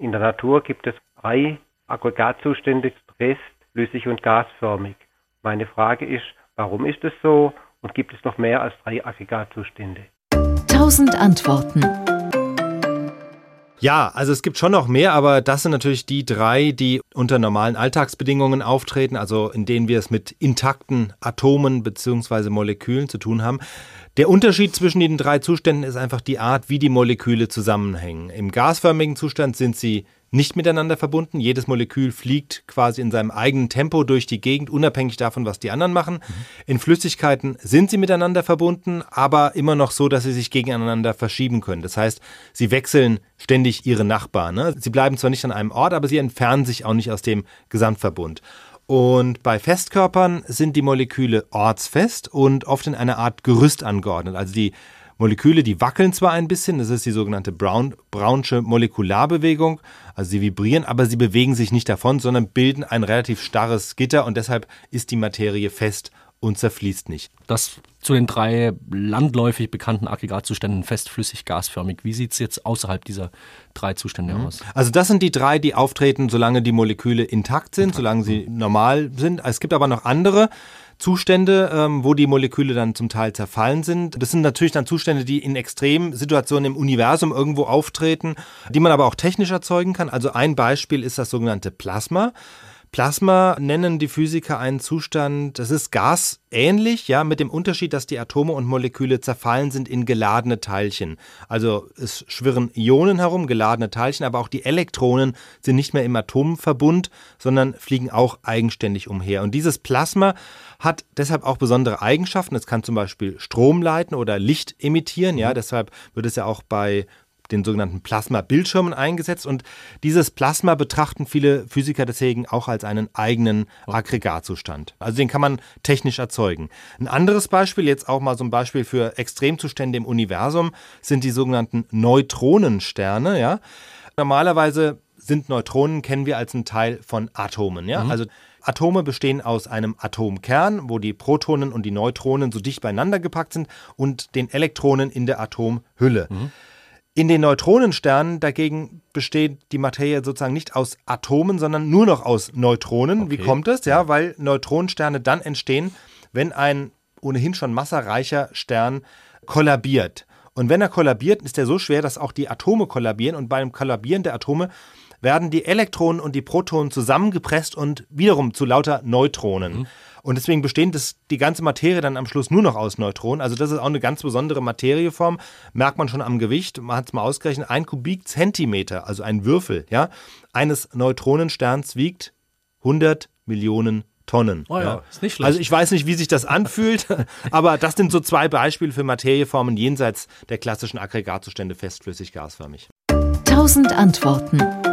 In der Natur gibt es 3 Aggregatzustände, fest, flüssig und gasförmig. Meine Frage ist, warum ist es so und gibt es noch mehr als 3 Aggregatzustände? 1000 Antworten. Ja, also es gibt schon noch mehr, aber das sind natürlich die 3, die unter normalen Alltagsbedingungen auftreten, also in denen wir es mit intakten Atomen bzw. Molekülen zu tun haben. Der Unterschied zwischen den 3 Zuständen ist einfach die Art, wie die Moleküle zusammenhängen. Im gasförmigen Zustand sind sie nicht miteinander verbunden. Jedes Molekül fliegt quasi in seinem eigenen Tempo durch die Gegend, unabhängig davon, was die anderen machen. In Flüssigkeiten sind sie miteinander verbunden, aber immer noch so, dass sie sich gegeneinander verschieben können. Das heißt, sie wechseln ständig ihre Nachbarn. Ne? Sie bleiben zwar nicht an einem Ort, aber sie entfernen sich auch nicht aus dem Gesamtverbund. Und bei Festkörpern sind die Moleküle ortsfest und oft in einer Art Gerüst angeordnet. Also die Moleküle, die wackeln zwar ein bisschen, das ist die sogenannte Brownsche Molekularbewegung, also sie vibrieren, aber sie bewegen sich nicht davon, sondern bilden ein relativ starres Gitter und deshalb ist die Materie fest und zerfließt nicht. Das zu den 3 landläufig bekannten Aggregatzuständen, fest, flüssig, gasförmig. Wie sieht es jetzt außerhalb dieser 3 Zustände aus? Also das sind die 3, die auftreten, solange die Moleküle intakt sind, solange sie normal sind. Es gibt aber noch andere Zustände, wo die Moleküle dann zum Teil zerfallen sind. Das sind natürlich dann Zustände, die in Extremsituationen im Universum irgendwo auftreten, die man aber auch technisch erzeugen kann. Also ein Beispiel ist das sogenannte Plasma. Plasma nennen die Physiker einen Zustand, das ist gasähnlich, ja, mit dem Unterschied, dass die Atome und Moleküle zerfallen sind in geladene Teilchen. Also es schwirren Ionen herum, geladene Teilchen, aber auch die Elektronen sind nicht mehr im Atomverbund, sondern fliegen auch eigenständig umher. Und dieses Plasma hat deshalb auch besondere Eigenschaften. Es kann zum Beispiel Strom leiten oder Licht emittieren, ja, deshalb wird es ja auch bei den sogenannten Plasma-Bildschirmen eingesetzt und dieses Plasma betrachten viele Physiker deswegen auch als einen eigenen Aggregatzustand. Also den kann man technisch erzeugen. Ein anderes Beispiel, jetzt auch mal so ein Beispiel für Extremzustände im Universum, sind die sogenannten Neutronensterne. Ja? Normalerweise sind Neutronen, kennen wir als einen Teil von Atomen. Ja? Also Atome bestehen aus einem Atomkern, wo die Protonen und die Neutronen so dicht beieinander gepackt sind und den Elektronen in der Atomhülle. In den Neutronensternen dagegen besteht die Materie sozusagen nicht aus Atomen, sondern nur noch aus Neutronen. Okay. Wie kommt es? Ja, weil Neutronensterne dann entstehen, wenn ein ohnehin schon massereicher Stern kollabiert. Und wenn er kollabiert, ist er so schwer, dass auch die Atome kollabieren. Und beim Kollabieren der Atome werden die Elektronen und die Protonen zusammengepresst und wiederum zu lauter Neutronen. Und deswegen besteht die ganze Materie dann am Schluss nur noch aus Neutronen. Also das ist auch eine ganz besondere Materieform. Merkt man schon am Gewicht. Man hat es mal ausgerechnet. 1 Kubikzentimeter, also ein Würfel, ja, eines Neutronensterns wiegt 100 Millionen Tonnen. Oh ja, ist nicht schlecht. Also ich weiß nicht, wie sich das anfühlt, aber das sind so 2 Beispiele für Materieformen jenseits der klassischen Aggregatzustände fest, flüssig, gasförmig. 1000 Antworten.